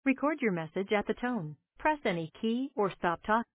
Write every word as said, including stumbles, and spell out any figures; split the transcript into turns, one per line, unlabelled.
Record your message at the tone. Press any key or stop talking.